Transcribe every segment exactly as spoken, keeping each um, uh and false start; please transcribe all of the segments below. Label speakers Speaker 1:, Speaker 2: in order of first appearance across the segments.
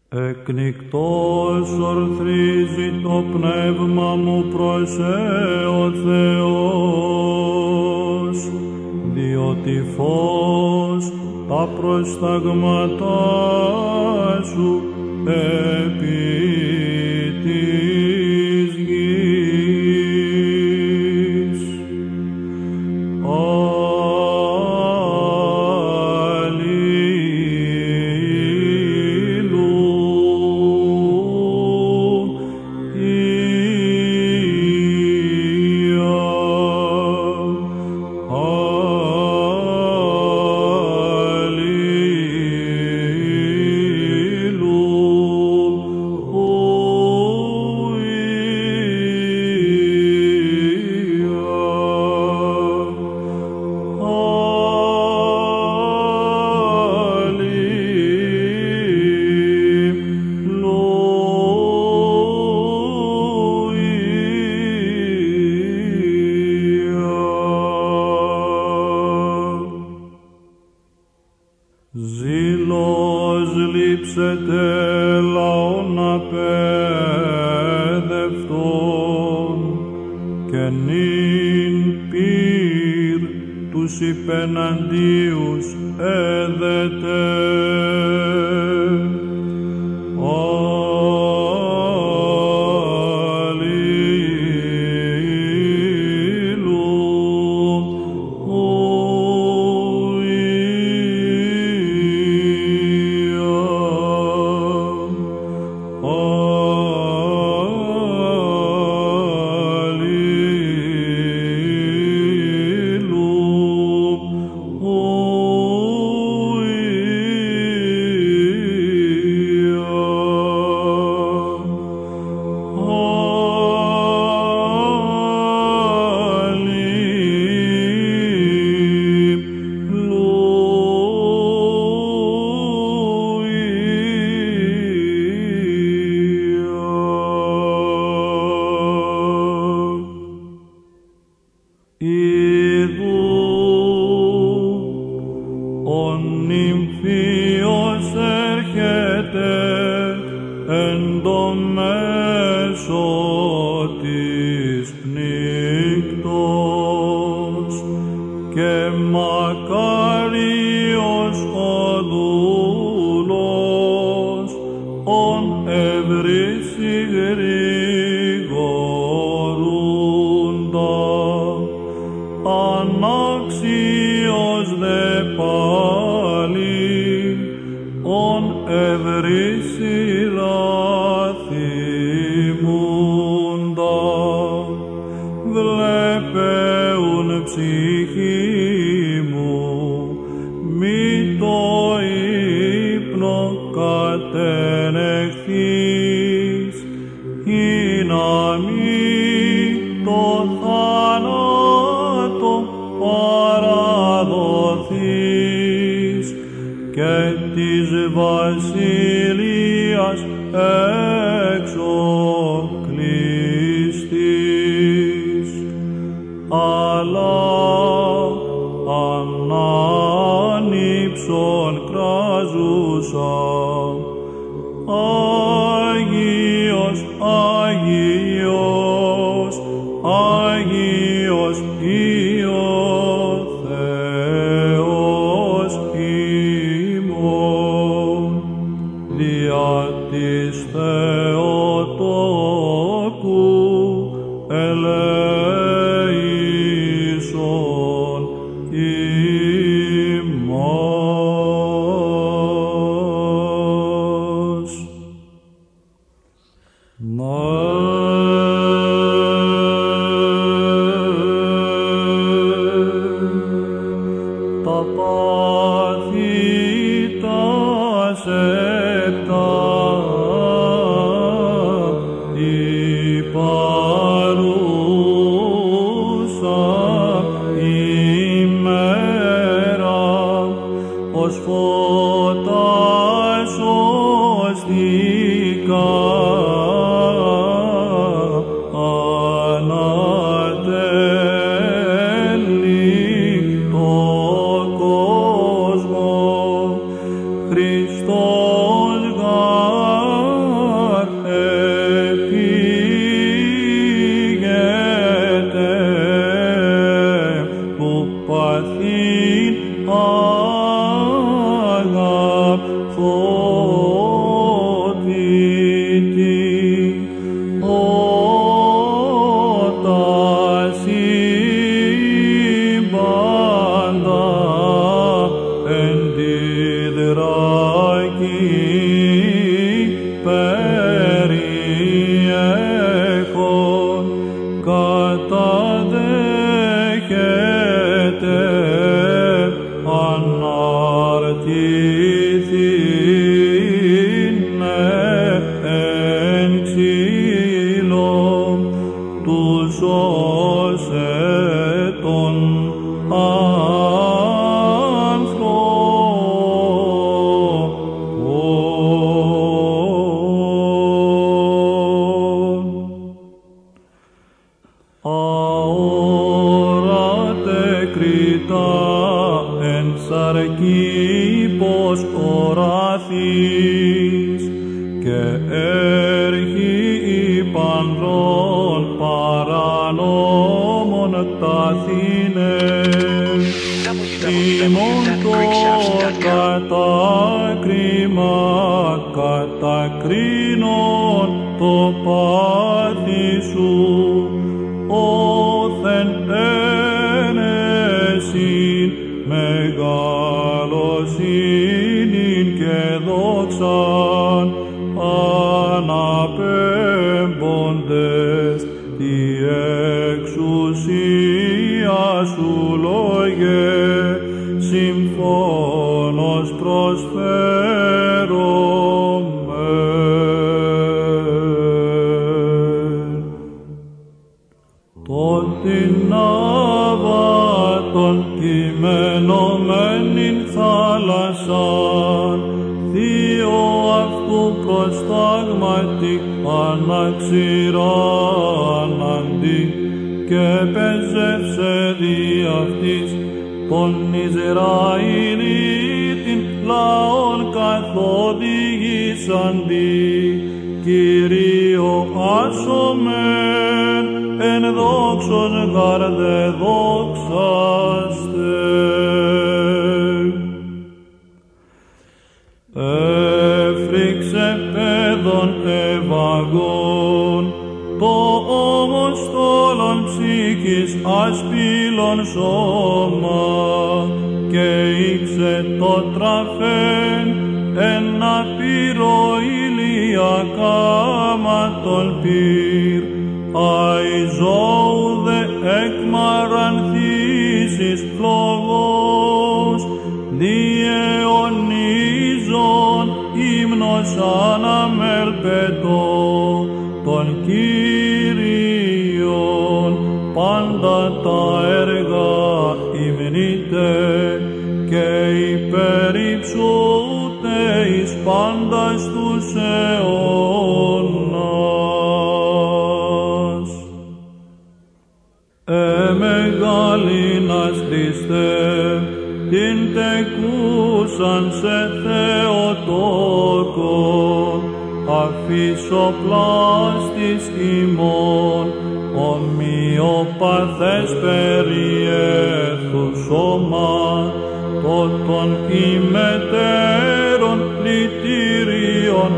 Speaker 1: Εκνικτός ορθρίζει το πνεύμα μου προς ο Θεός, διότι φως τα προσταγματά σου επί της γης. Ζήλος λείψετε λαόν απέδευτον και νυν πυρ τους υπεναντίους έδετε.
Speaker 2: Χριστός γα
Speaker 1: γης και έργοι υπαντών παρανόμων ταθήνε. Ημών το κατάκριμα κατακρίνον το πάθη σου, όθεν ένεσιν μεγαλοσύνην και δόξαν αναπέμποντες τη εξουσία σου λόγε συμφώνος προσφέρωμε. Τότην άβατον κειμενωμένην θάλασσαν θείο αυτού προστάγματι αναξηράναντι και πεζεύσε δι' αυτής τον Ισραήλιτην λαόν καθοδηγήσαντι, Κυρίω άσομεν εν δόξος γαρδε δόξαστε. Έφρυξε παιδών ευαγών, το όμως στόλων ψυχής ασπύλων σώμα, και ήξε το τραφέν ένα πύρο ηλιακάματον πυρ, αϊζώου δε εκμαρανθήσεις φλογός, διαιωνίζον ύμνος αναμελπετώ των Κύριων, πάντα τα έργα υμνείτε και υπερυψούτε εις πάντας τους αιώνας. Εμεγαλύνας Χριστέ, την τεκούσαν σε Θεοτόκον, αφισοπλάστης ημών, ομοιοπαθές περιέρθου σώμα, τότων ημετέρων λυτήριων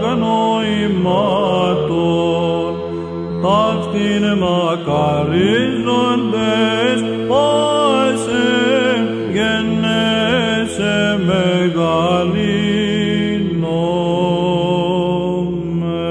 Speaker 1: αγνοημάτων, ταύτην μακαρίζοντες πάσε γενναίσαι μεγαλύνομαι.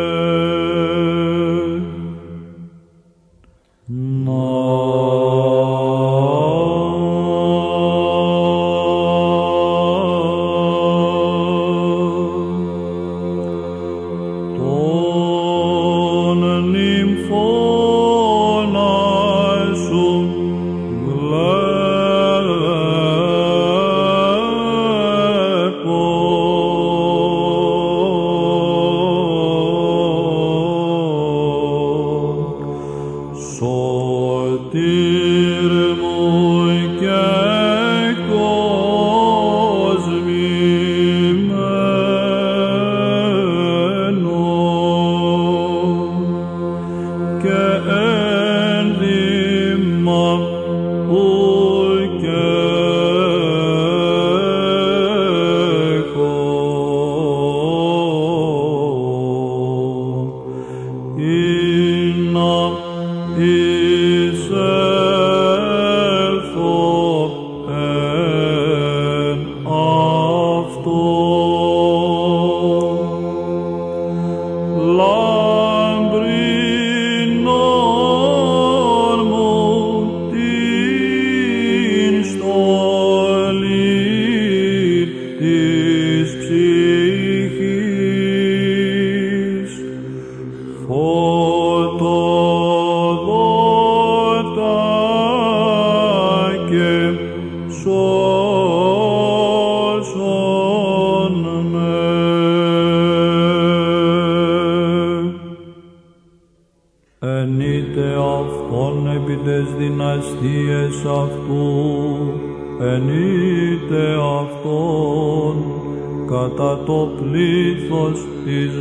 Speaker 1: Ενείτε αυτόν επί τες δυναστείες αυτού, ενείτε αυτόν κατά το πλήθος της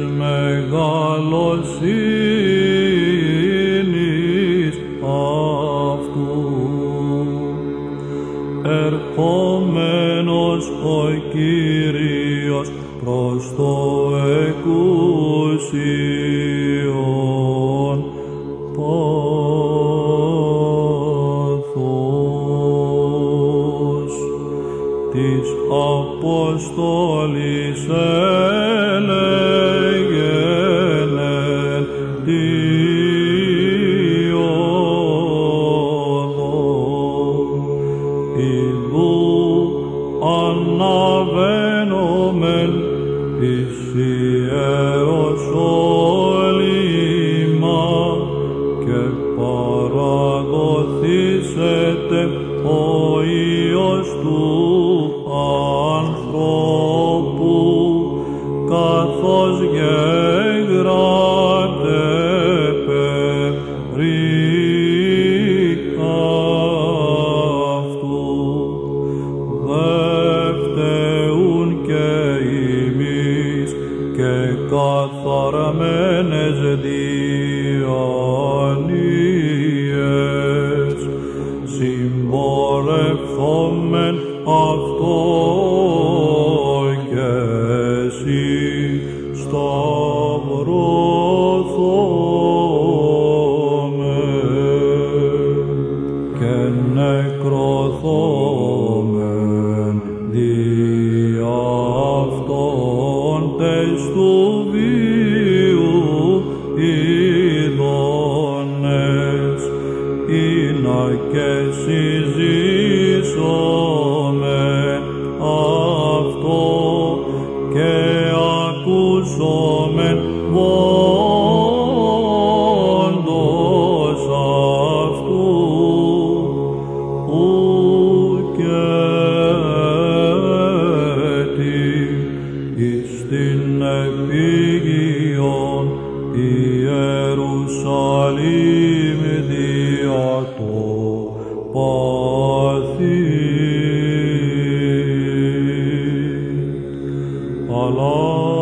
Speaker 1: μεγαλοσύνης αυτού. Ερχόμενος ο Κύριος προς το εκούσιον πάθος της Αποστόλης έλεγεν εν τη οδό, ιδού αναβαίνομεν εις Ιεροσόλυμα και παραδοθήσεται ο Υιός του ανθρώπου, καθώς γεγράφεται περί αυτού. Δε φταίουν και εμείς και καθαρμένες διανοίες συμπορευθόμεν αυτό και εσύ σταυρωθόμεν και νεκρωθόμεν δι' αυτόν τες του βίου ειδώνες, ήνα και συζήσομεν αυτό και ακούσομεν βόντος αυτού, ουκέτι εις την επίγειον Ιερουσαλήμ δια το πάθη, αλλά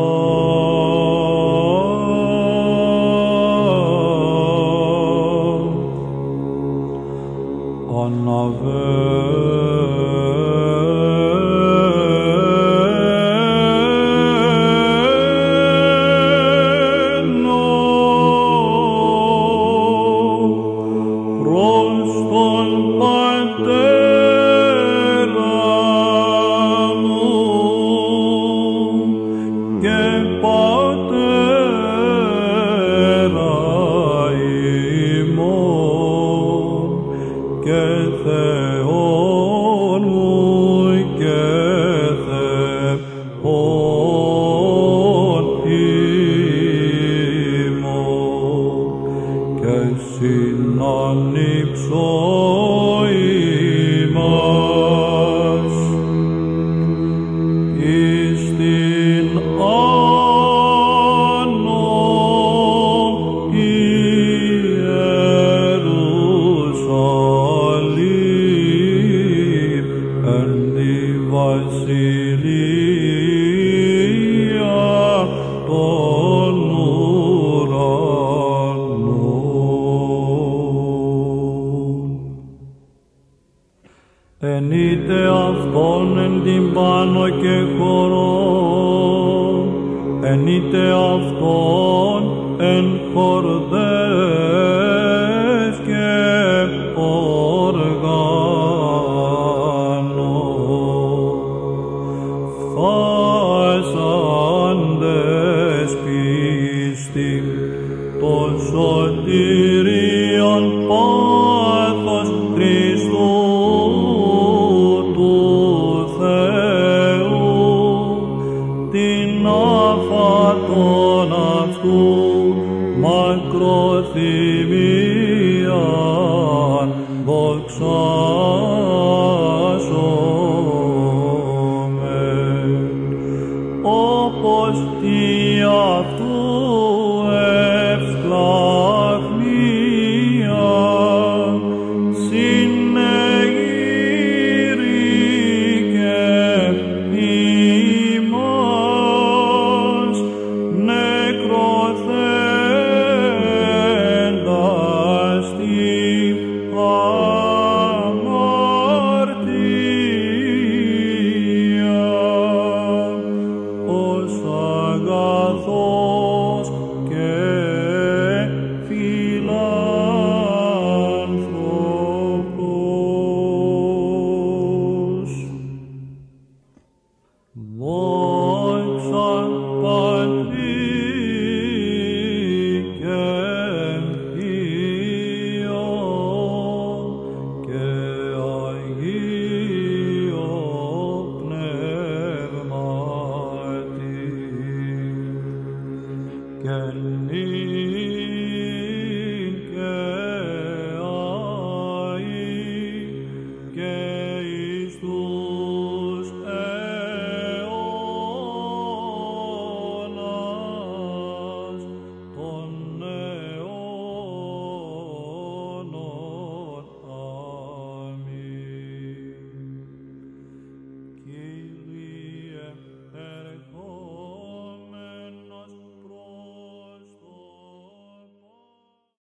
Speaker 1: αναβαίνω προς τον Πατέρα μου και Πατέρα ημών και Θεόν μου και Θεόν ημών, και συνανύψω ημάς εις την άνω Ιερουσαλήμ εν τη βασιλεία των ουρανών. Ενείτε αυτόν εν την πάνω και χορό, ενείτε αυτόν εν χορδές και όργανο, φάσαντες πίστη το σωτηρίον πάθος Χριστού του Θεού, την άφατον αυτού μακροθυμίαν δοξάζομεν, όπως τι αυτού ευσπλαχνία συνεγείρηκε ημάς. αγαθός και φιλάνθρωπος. Δόξα Πατρί και Υιό και Αγίο Πνεύματι και